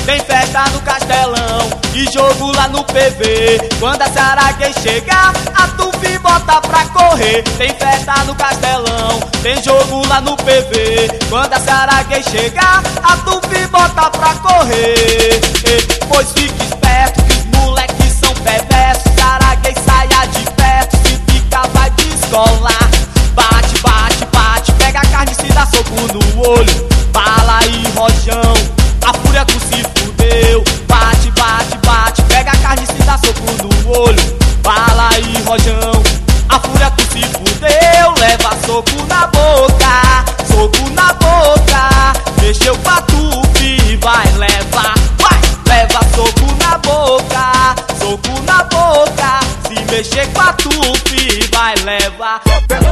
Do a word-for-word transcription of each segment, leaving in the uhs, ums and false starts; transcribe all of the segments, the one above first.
Tem festa no Castelão e jogo lá no P V. Quando a Saraguei chegar, a Tufi bota pra correr. Tem festa no Castelão, tem jogo lá no P V. Quando a Saraguei chegar, a Tufi bota pra correr. Pois fique esperto que os moleques são perversos. Saraguei saia de perto, se fica vai descolar. Bate, bate, bate, pega a carne e se dá soco no olho. Bala e rojão, a fúria com se fudeu. Bate, bate, bate, pega a carne e se dá soco no olho. Bala e rojão, a fúria com se fudeu. Leva soco na boca, soco na boca. Mexeu pra Tufi, vai levar, vai. Leva soco na boca, soco na boca. Se mexer com a Tufi, vai levar.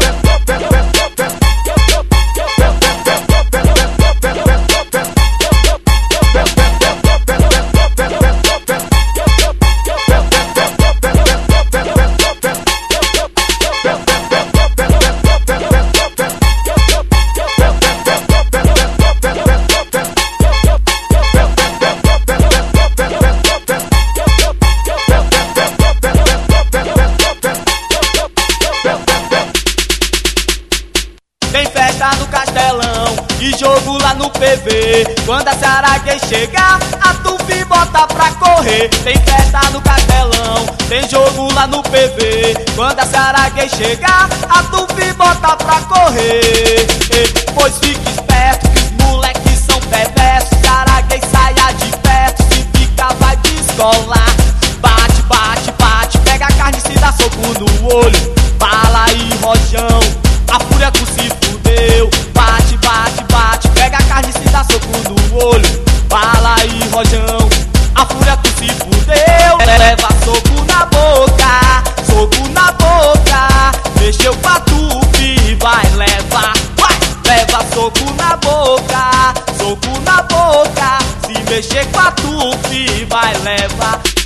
Tem festa no Castelão e jogo lá no P V. Quando a Saraguei chegar, a Tufi bota pra correr. Tem festa no Castelão, tem jogo lá no P V. Quando a Saraguei chegar, a Tufi bota pra correr. Pois fique esperto que os moleques são perversos. Saraguei saia de perto, se fica vai descolar. Bate, bate, bate, pega a carne e se dá soco no olho. Bala e rojão, a fúria com se fudeu. Bate, bate, bate, pega a carne e se dá soco no olho. Bala e rojão, a fúria com se fudeu. Leva soco na boca, soco na boca. Mexeu pra Tufi, vai levar, vai. Leva soco na boca, soco na boca. Se mexer com a Tufi, vai levar.